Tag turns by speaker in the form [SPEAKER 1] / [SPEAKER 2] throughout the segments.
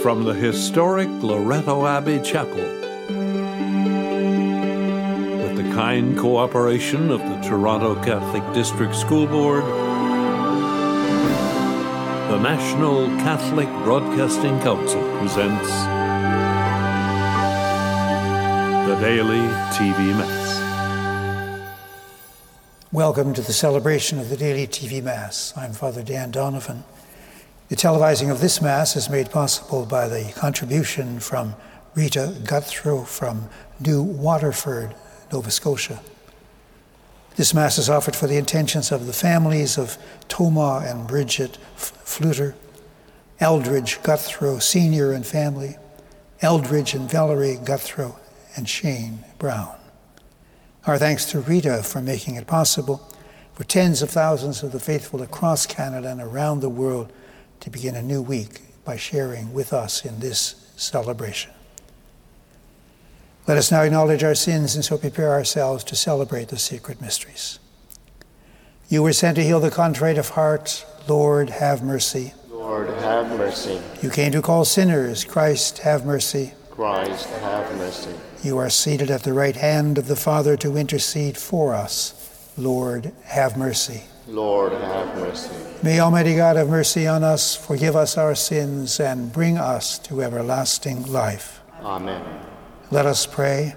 [SPEAKER 1] From the historic Loretto Abbey Chapel, with the kind cooperation of the Toronto Catholic District School Board, the National Catholic Broadcasting Council presents the Daily TV Mass.
[SPEAKER 2] Welcome to the celebration of the Daily TV Mass. I'm Father Dan Donovan. The televising of this Mass is made possible by the contribution from Rita Guthrow from New Waterford, Nova Scotia. This Mass is offered for the intentions of the families of Toma and Bridget Fluter, Eldridge Guthrow Sr. and family, Eldridge and Valerie Guthrow, and Shane Brown. Our thanks to Rita for making it possible for tens of thousands of the faithful across Canada and around the world to begin a new week by sharing with us in this celebration. Let us now acknowledge our sins and so prepare ourselves to celebrate the sacred mysteries. You were sent to heal the contrite of heart. Lord, have mercy.
[SPEAKER 3] Lord, have mercy.
[SPEAKER 2] You came to call sinners. Christ, have mercy.
[SPEAKER 3] Christ, have mercy.
[SPEAKER 2] You are seated at the right hand of the Father to intercede for us. Lord, have mercy.
[SPEAKER 3] Lord, have mercy.
[SPEAKER 2] May Almighty God have mercy on us, forgive us our sins, and bring us to everlasting life.
[SPEAKER 3] Amen. Let
[SPEAKER 2] us pray.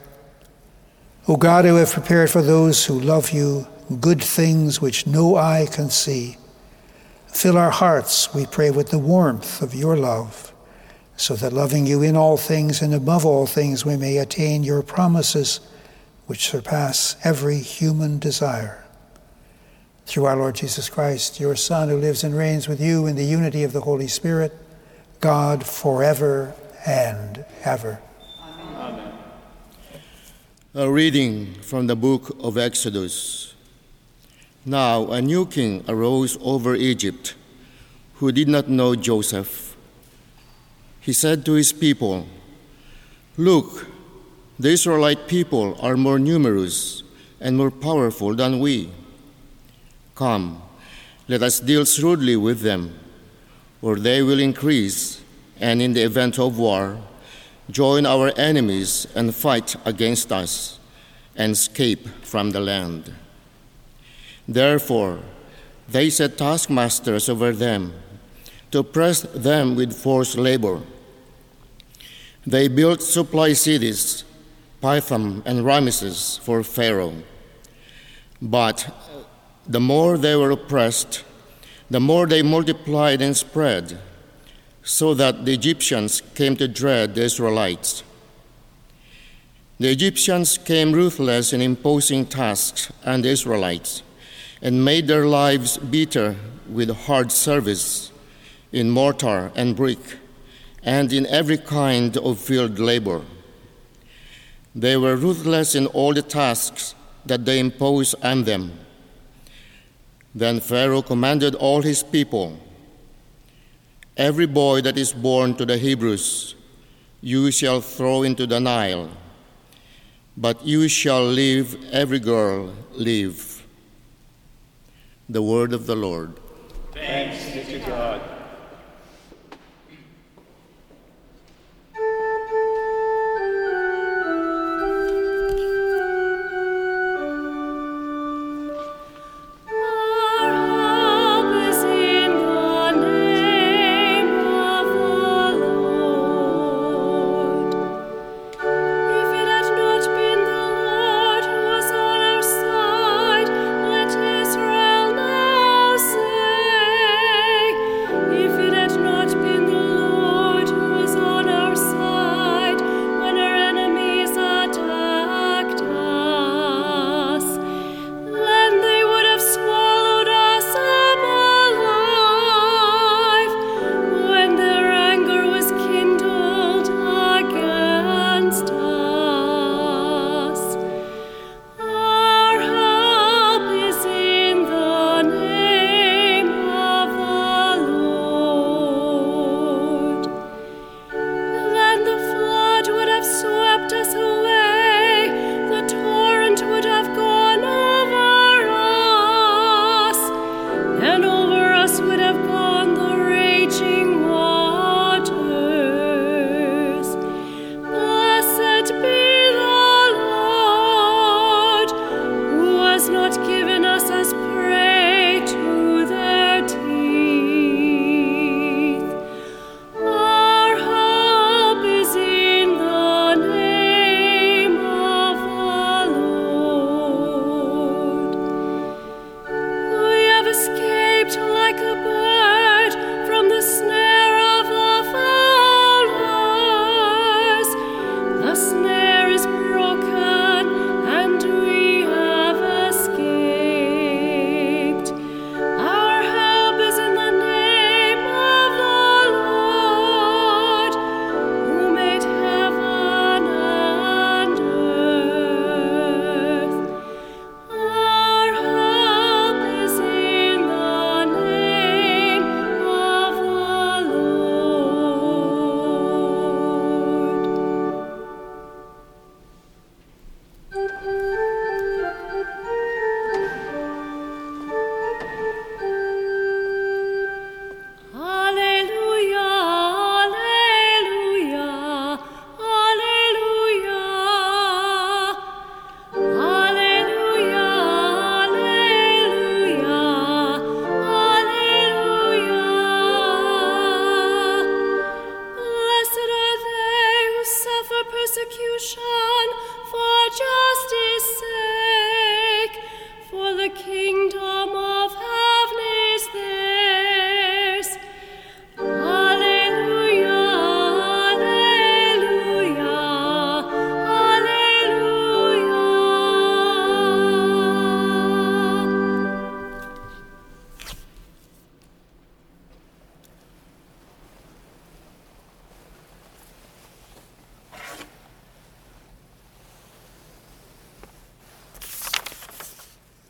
[SPEAKER 2] O God, who have prepared for those who love you good things which no eye can see, fill our hearts, we pray, with the warmth of your love, so that loving you in all things and above all things, we may attain your promises which surpass every human desire. Through our Lord Jesus Christ, your Son, who lives and reigns with you in the unity of the Holy Spirit, God, forever and ever.
[SPEAKER 3] Amen. A reading from the book of Exodus. Now a new king arose over Egypt, who did not know Joseph. He said to his people, "Look, the Israelite people are more numerous and more powerful than we. Come, let us deal shrewdly with them, or they will increase, and in the event of war, join our enemies and fight against us, and escape from the land." Therefore, they set taskmasters over them to oppress them with forced labor. They built supply cities, Pithom and Ramesses, for Pharaoh. But the more they were oppressed, the more they multiplied and spread, so that the Egyptians came to dread the Israelites. The Egyptians came ruthless in imposing tasks on the Israelites and made their lives bitter with hard service in mortar and brick and in every kind of field labor. They were ruthless in all the tasks that they imposed on them. Then Pharaoh commanded all his people, "Every boy that is born to the Hebrews you shall throw into the Nile, but you shall leave every girl live." The word of the Lord.
[SPEAKER 4] Thanks be to God.
[SPEAKER 5] Israel now say,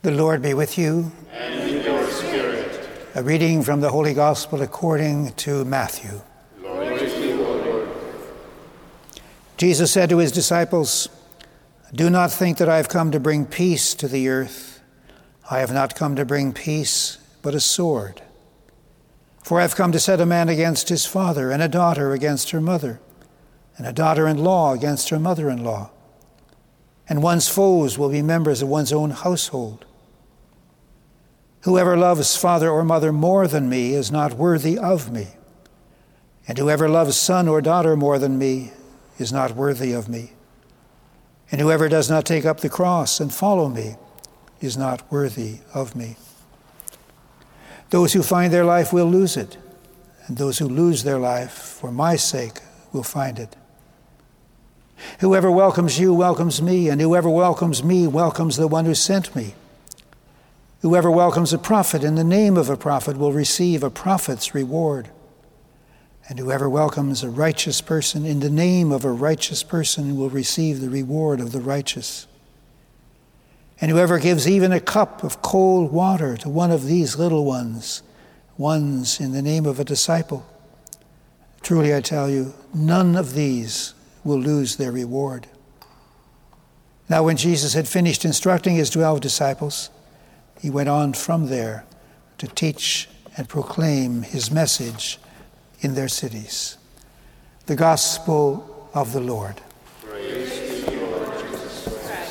[SPEAKER 2] The Lord be with you.
[SPEAKER 4] And with your spirit.
[SPEAKER 2] A reading from the Holy Gospel according to Matthew.
[SPEAKER 4] Glory to you, O Lord.
[SPEAKER 2] Jesus said to his disciples, "Do not think that I have come to bring peace to the earth. I have not come to bring peace, but a sword. For I have come to set a man against his father, and a daughter against her mother, and a daughter-in-law against her mother-in-law. And one's foes will be members of one's own household. Whoever loves father or mother more than me is not worthy of me, and whoever loves son or daughter more than me is not worthy of me. And whoever does not take up the cross and follow me is not worthy of me. Those who find their life will lose it, and those who lose their life for my sake will find it. Whoever welcomes you welcomes me, and whoever welcomes me welcomes the one who sent me. Whoever welcomes a prophet in the name of a prophet will receive a prophet's reward. And whoever welcomes a righteous person in the name of a righteous person will receive the reward of the righteous. And whoever gives even a cup of cold water to one of these little ones in the name of a disciple, truly I tell you, none of these will lose their reward." Now when Jesus had finished instructing his 12 disciples, he went on from there to teach and proclaim his message in their cities. The Gospel of the Lord.
[SPEAKER 4] Praise to you, Lord Jesus Christ.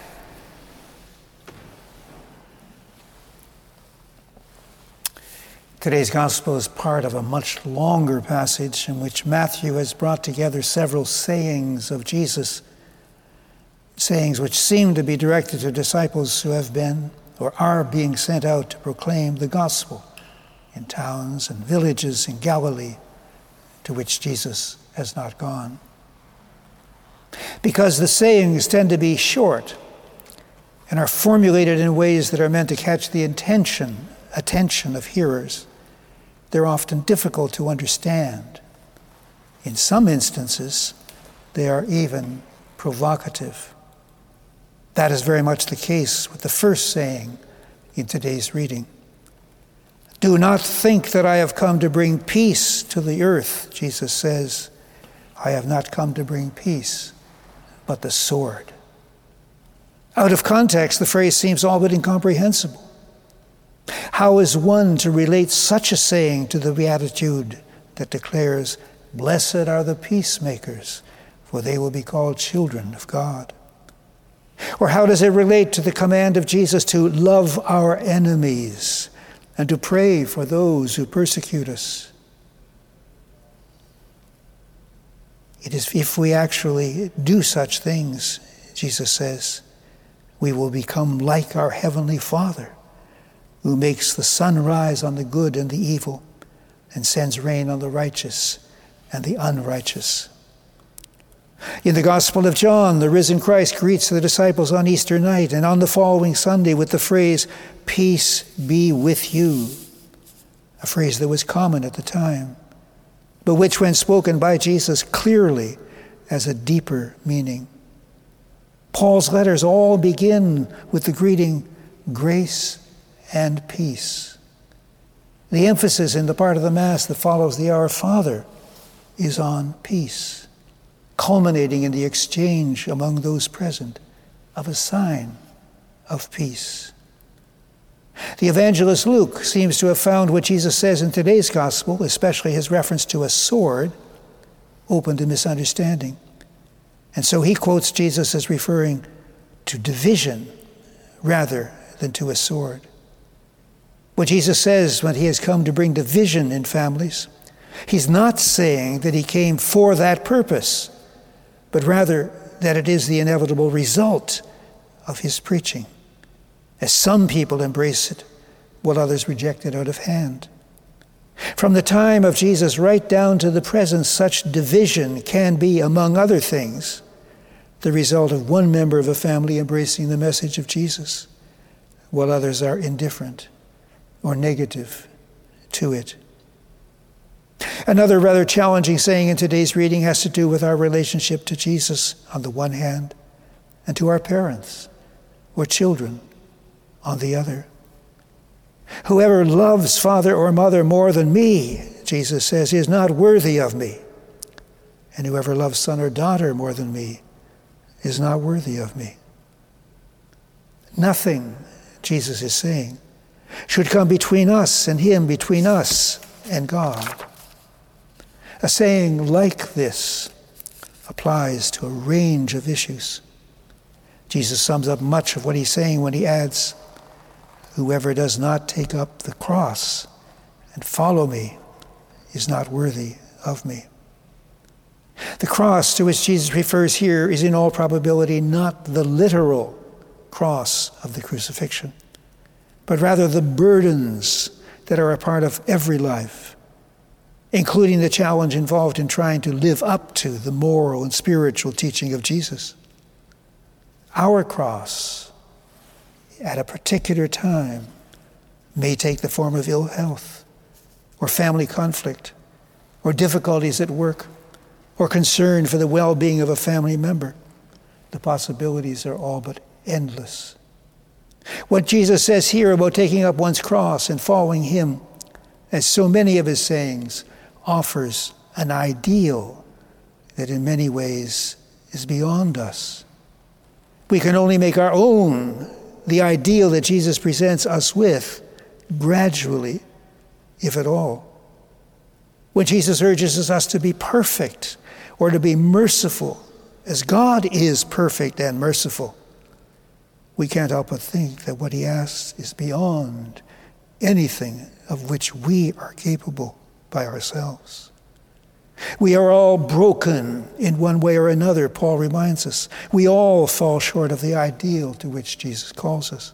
[SPEAKER 2] Today's Gospel is part of a much longer passage in which Matthew has brought together several sayings of Jesus, sayings which seem to be directed to disciples who have been or are being sent out to proclaim the gospel in towns and villages in Galilee to which Jesus has not gone. Because the sayings tend to be short and are formulated in ways that are meant to catch the attention of hearers, they're often difficult to understand. In some instances, they are even provocative. That is very much the case with the first saying in today's reading. "Do not think that I have come to bring peace to the earth," Jesus says. "I have not come to bring peace, but the sword." Out of context, the phrase seems all but incomprehensible. How is one to relate such a saying to the beatitude that declares, "Blessed are the peacemakers, for they will be called children of God"? Or how does it relate to the command of Jesus to love our enemies and to pray for those who persecute us? It is if we actually do such things, Jesus says, we will become like our Heavenly Father, who makes the sun rise on the good and the evil and sends rain on the righteous and the unrighteous. In the Gospel of John, the risen Christ greets the disciples on Easter night and on the following Sunday with the phrase, "Peace be with you," a phrase that was common at the time, but which, when spoken by Jesus, clearly has a deeper meaning. Paul's letters all begin with the greeting, "Grace and peace." The emphasis in the part of the Mass that follows the Our Father is on peace, culminating in the exchange among those present of a sign of peace. The evangelist Luke seems to have found what Jesus says in today's gospel, especially his reference to a sword, open to misunderstanding. And so he quotes Jesus as referring to division rather than to a sword. What Jesus says when he has come to bring division in families, he's not saying that he came for that purpose, but rather that it is the inevitable result of his preaching, as some people embrace it while others reject it out of hand. From the time of Jesus right down to the present, such division can be, among other things, the result of one member of a family embracing the message of Jesus, while others are indifferent or negative to it. Another rather challenging saying in today's reading has to do with our relationship to Jesus on the one hand, and to our parents or children on the other. Whoever loves father or mother more than me, Jesus says, is not worthy of me. And whoever loves son or daughter more than me is not worthy of me. Nothing, Jesus is saying, should come between us and him, between us and God. A saying like this applies to a range of issues. Jesus sums up much of what he's saying when he adds, whoever does not take up the cross and follow me is not worthy of me. The cross to which Jesus refers here is in all probability not the literal cross of the crucifixion, but rather the burdens that are a part of every life, including the challenge involved in trying to live up to the moral and spiritual teaching of Jesus. Our cross, at a particular time, may take the form of ill health, or family conflict, or difficulties at work, or concern for the well-being of a family member. The possibilities are all but endless. What Jesus says here about taking up one's cross and following him, as so many of his sayings, offers an ideal that in many ways is beyond us. We can only make our own the ideal that Jesus presents us with gradually, if at all. When Jesus urges us to be perfect or to be merciful, as God is perfect and merciful, we can't help but think that what he asks is beyond anything of which we are capable by ourselves. We are all broken in one way or another, Paul reminds us. We all fall short of the ideal to which Jesus calls us.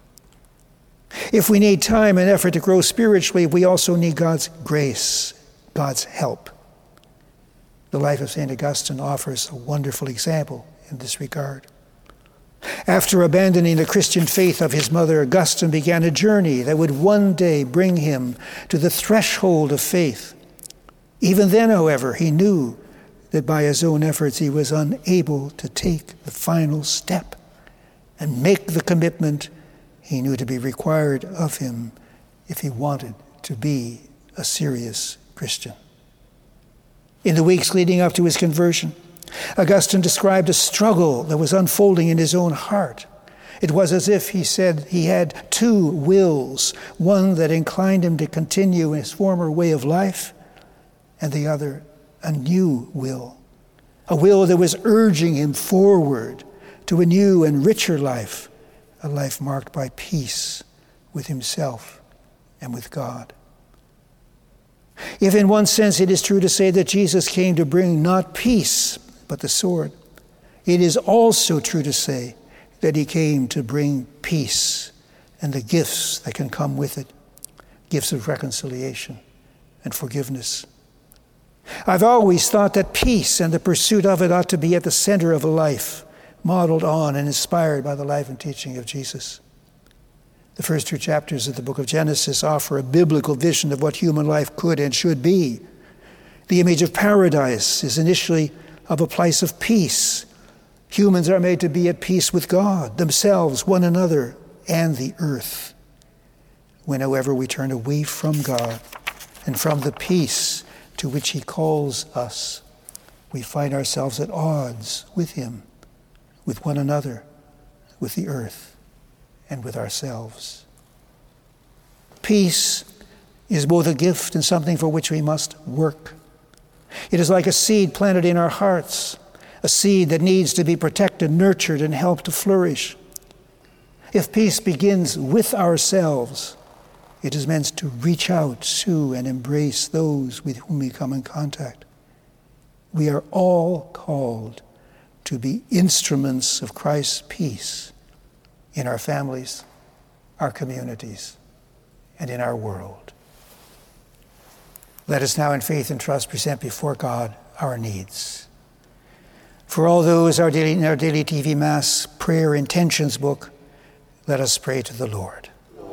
[SPEAKER 2] If we need time and effort to grow spiritually, we also need God's grace, God's help. The life of St. Augustine offers a wonderful example in this regard. After abandoning the Christian faith of his mother, Augustine began a journey that would one day bring him to the threshold of faith. Even then, however, he knew that by his own efforts he was unable to take the final step and make the commitment he knew to be required of him if he wanted to be a serious Christian. In the weeks leading up to his conversion, Augustine described a struggle that was unfolding in his own heart. It was as if, he said, he had two wills, one that inclined him to continue his former way of life, and the other, a new will, a will that was urging him forward to a new and richer life, a life marked by peace with himself and with God. If in one sense it is true to say that Jesus came to bring not peace, but the sword, it is also true to say that he came to bring peace and the gifts that can come with it, gifts of reconciliation and forgiveness. I've always thought that peace and the pursuit of it ought to be at the center of a life, modeled on and inspired by the life and teaching of Jesus. The first two chapters of the book of Genesis offer a biblical vision of what human life could and should be. The image of paradise is initially of a place of peace. Humans are made to be at peace with God, themselves, one another, and the earth. When, however, we turn away from God and from the peace to which he calls us, we find ourselves at odds with him, with one another, with the earth, and with ourselves. Peace is both a gift and something for which we must work. It is like a seed planted in our hearts, a seed that needs to be protected, nurtured, and helped to flourish. If peace begins with ourselves, it is meant to reach out to and embrace those with whom we come in contact. We are all called to be instruments of Christ's peace in our families, our communities, and in our world. Let us now in faith and trust present before God our needs. For all those in our daily TV Mass prayer intentions book, let us pray to the Lord.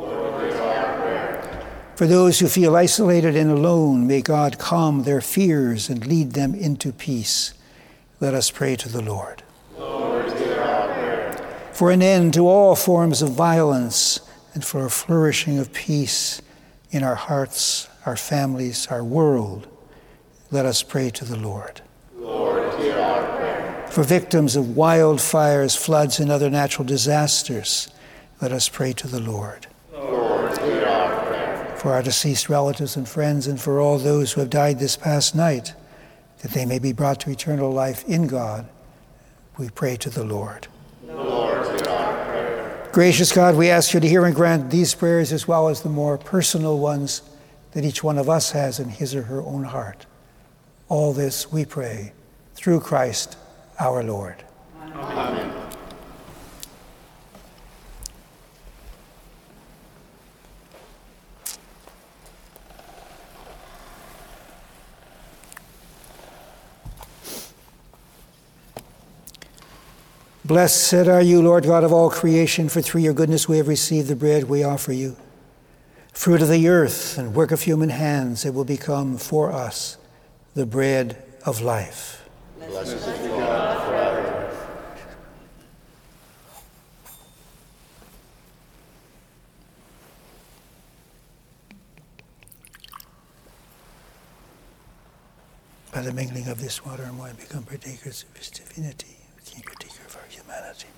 [SPEAKER 2] For those who feel isolated and alone, may God calm their fears and lead them into peace. Let us pray to the Lord. for an end to all forms of violence, and for a flourishing of peace in our hearts, our families, our world. Let us pray to the Lord.
[SPEAKER 4] Lord, hear our prayer.
[SPEAKER 2] For victims of wildfires, floods, and other natural disasters, let us pray to the Lord.
[SPEAKER 4] Lord, hear our prayer.
[SPEAKER 2] For our deceased relatives and friends, and for all those who have died this past night, that they may be brought to eternal life in God, we pray to the Lord.
[SPEAKER 4] Lord, hear our prayer.
[SPEAKER 2] Gracious God, we ask you to hear and grant these prayers as well as the more personal ones that each one of us has in his or her own heart. All this we pray through Christ our Lord.
[SPEAKER 4] Amen.
[SPEAKER 2] Blessed are you, Lord God of all creation, for through your goodness we have received the bread we offer you. Fruit of the earth and work of human hands, it will become for us the bread of life.
[SPEAKER 4] Blessed be God forever.
[SPEAKER 2] By the mingling of this water and wine, become partakers of his divinity, became partaker of our humanity.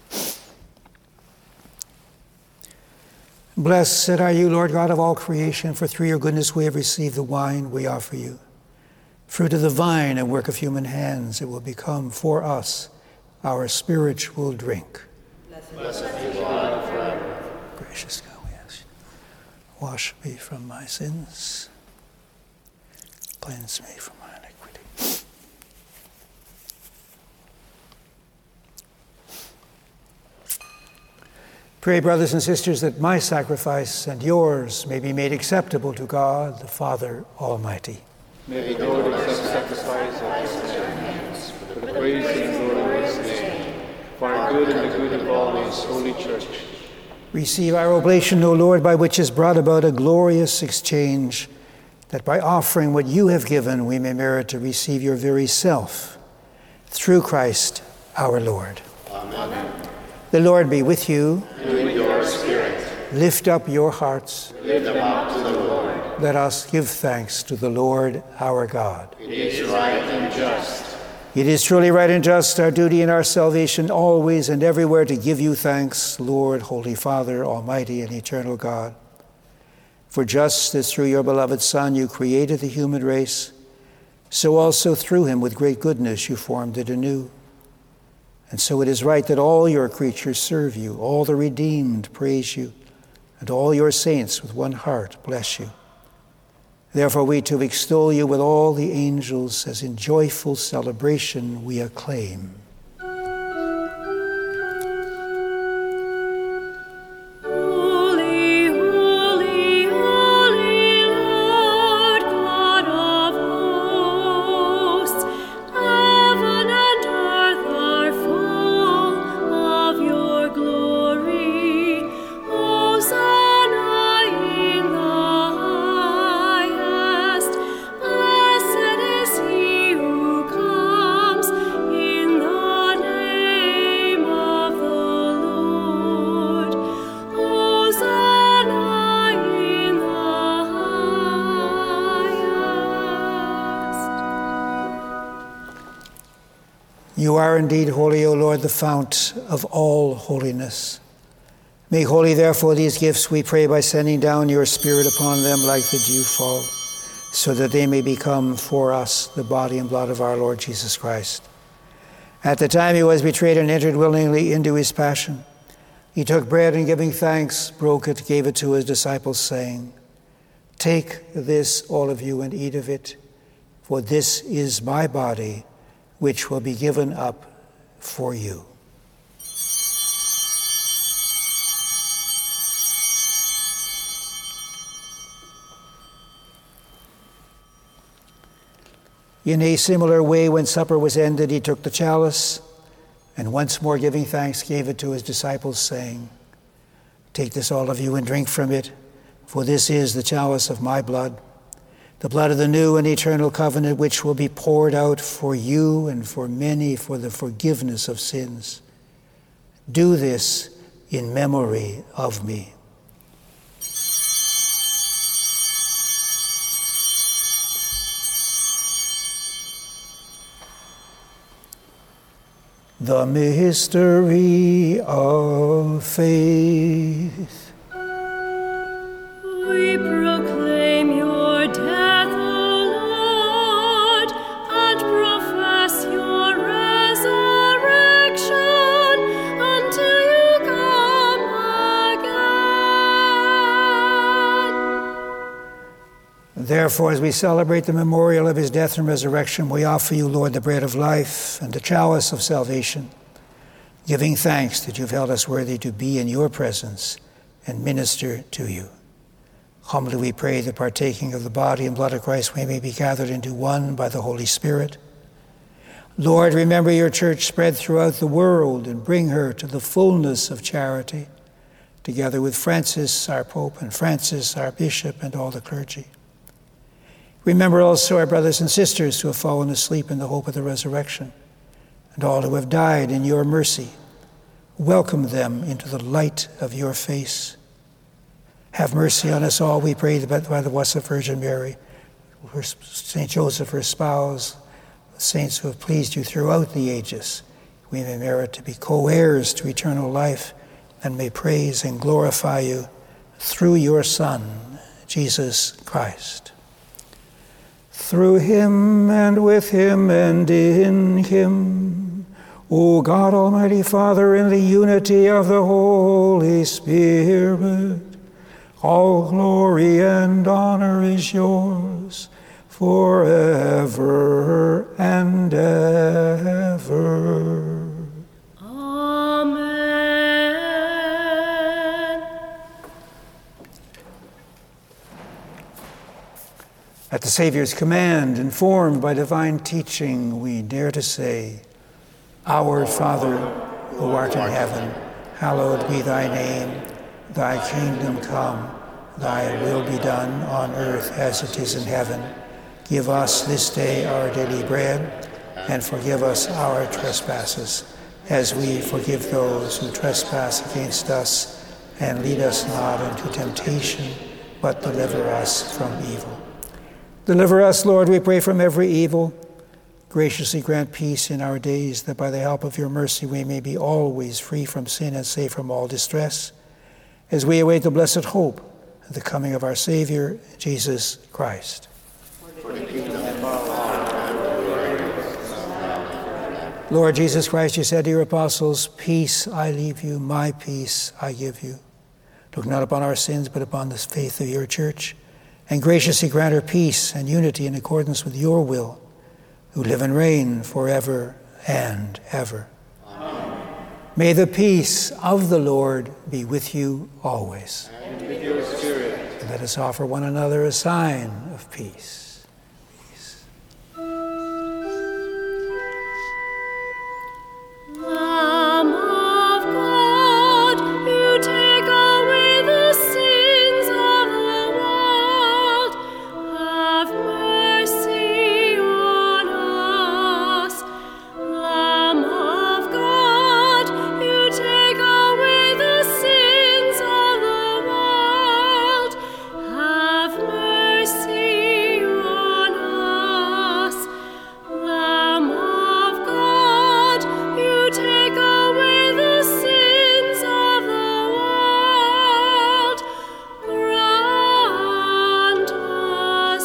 [SPEAKER 2] Blessed are you, Lord God of all creation, for through your goodness we have received the wine we offer you. Fruit of the vine and work of human hands, it will become for us our spiritual drink.
[SPEAKER 4] Blessed be God forever.
[SPEAKER 2] Gracious God, we ask you, wash me from my sins, cleanse me from my iniquity. Pray, brothers and sisters, that my sacrifice and yours may be made acceptable to God, the Father Almighty.
[SPEAKER 4] May the Lord accept sacrifice at your hands for the praise and glory of his name, for our good and the good of all his holy church.
[SPEAKER 2] Receive our oblation, O Lord, by which is brought about a glorious exchange, that by offering what you have given we may merit to receive your very self. Through Christ our Lord.
[SPEAKER 4] Amen.
[SPEAKER 2] The Lord be with you.
[SPEAKER 4] And with your spirit,
[SPEAKER 2] Lift up your hearts.
[SPEAKER 4] lift them up to the Lord.
[SPEAKER 2] Let us give thanks to the Lord our God.
[SPEAKER 4] It is right and just.
[SPEAKER 2] It is truly right and just, our duty and our salvation, always and everywhere to give you thanks, Lord, Holy Father, Almighty and eternal God. For just as through your beloved Son you created the human race, so also through him with great goodness you formed it anew. And so it is right that all your creatures serve you, all the redeemed praise you, and all your saints with one heart bless you. Therefore we too extol you with all the angels, as in joyful celebration we acclaim.
[SPEAKER 5] Holy, holy, holy Lord, God of hosts, heaven and earth are full of your glory. Hosanna in the highest. Blessed is he who comes in the name of the Lord. Hosanna in the highest.
[SPEAKER 2] You are indeed holy, O Lord, the fount of all holiness. Make holy, therefore, these gifts, we pray, by sending down your Spirit upon them like the dewfall, so that they may become for us the body and blood of our Lord Jesus Christ. At the time he was betrayed and entered willingly into his passion, he took bread and, giving thanks, broke it, gave it to his disciples, saying, "Take this, all of you, and eat of it, for this is my body, which will be given up for you." In a similar way, when supper was ended, he took the chalice, and once more giving thanks, gave it to his disciples, saying, "Take this, all of you, and drink from it, for this is the chalice of my blood, the blood of the new and eternal covenant, which will be poured out for you and for many for the forgiveness of sins. Do this in memory of me. The mystery of faith.
[SPEAKER 5] We proclaim your death, O Lord, and profess your resurrection until you come again.
[SPEAKER 2] Therefore, as we celebrate the memorial of his death and resurrection, we offer you, Lord, the bread of life and the chalice of salvation, giving thanks that you've held us worthy to be in your presence and minister to you. Humbly we pray that partaking of the body and blood of Christ, we may be gathered into one by the Holy Spirit. Lord, remember your church spread throughout the world and bring her to the fullness of charity, together with Francis, our Pope, and Francis, our Bishop, and all the clergy. Remember also our brothers and sisters who have fallen asleep in the hope of the resurrection, and all who have died in your mercy. Welcome them into the light of your face. Have mercy on us all, we pray, by the Blessed Virgin Mary, St. Joseph, her spouse, the saints who have pleased you throughout the ages. We may merit to be co-heirs to eternal life and may praise and glorify you through your Son, Jesus Christ. Through him and with him and in him, O God, Almighty Father, in the unity of the Holy Spirit, all glory and honor is yours forever and ever.
[SPEAKER 5] Amen.
[SPEAKER 2] At the Savior's command, informed by divine teaching, we dare to say, Our Father, who art in heaven, hallowed be thy name. Thy kingdom come, thy will be done on earth as it is in heaven. Give us this day our daily bread, and forgive us our trespasses, as we forgive those who trespass against us. And lead us not into temptation, but deliver us from evil. Deliver us, Lord, we pray, from every evil. Graciously grant peace in our days, that by the help of your mercy we may be always free from sin and safe from all distress, as we await the blessed hope of the coming of our Savior, Jesus Christ. Lord Jesus Christ, you said to your apostles, Peace I leave you, my peace I give you. Look not upon our sins, but upon the faith of your church, and graciously grant her peace and unity in accordance with your will, who live and reign forever and ever. May the peace of the Lord be with you always.
[SPEAKER 4] And with your spirit.
[SPEAKER 2] And let us offer one another a sign of peace. Peace.
[SPEAKER 5] Lamb of God, you take away the sins of the world. Have mercy on us. Lamb of God, you take away the sins of the world. Have mercy on us. Lamb of God, you take away the sins of the world. Grant us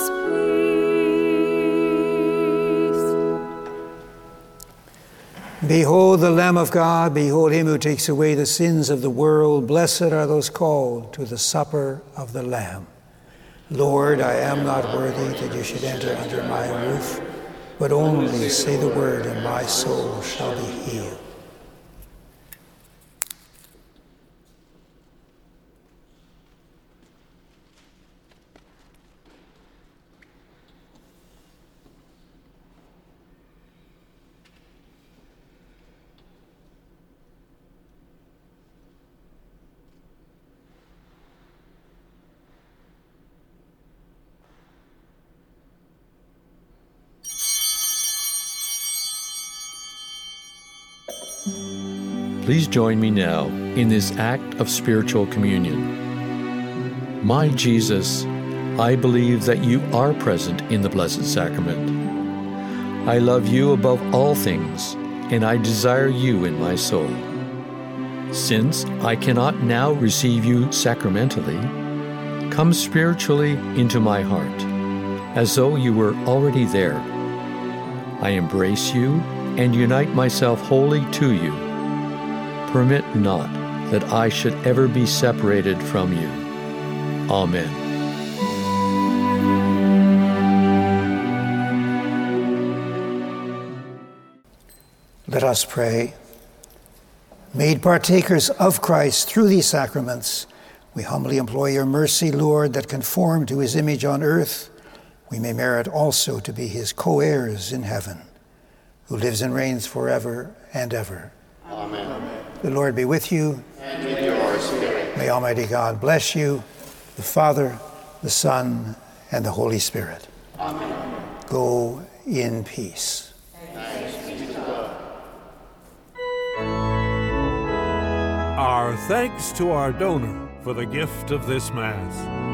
[SPEAKER 5] peace.
[SPEAKER 2] Behold the Lamb of God, behold him who takes away the sins of the world. Blessed are those called to the supper of the Lamb. Lord, I am not worthy that you should enter under my roof, but only say the word, and my soul shall be healed.
[SPEAKER 6] Please join me now in this act of spiritual communion. My Jesus, I believe that you are present in the Blessed Sacrament. I love you above all things, and I desire you in my soul. Since I cannot now receive you sacramentally, come spiritually into my heart, as though you were already there. I embrace you and unite myself wholly to you. Permit not that I should ever be separated from you. Amen.
[SPEAKER 2] Let us pray. Made partakers of Christ through these sacraments, we humbly implore your mercy, Lord, that conformed to his image on earth, we may merit also to be his co-heirs in heaven, who lives and reigns forever and ever.
[SPEAKER 3] Amen.
[SPEAKER 2] The Lord be with you.
[SPEAKER 3] And with your spirit.
[SPEAKER 2] May Almighty God bless you, the Father, the Son, and the Holy Spirit.
[SPEAKER 3] Amen.
[SPEAKER 2] Go in peace.
[SPEAKER 3] Thanks be to God.
[SPEAKER 1] Our thanks to our donor for the gift of this Mass.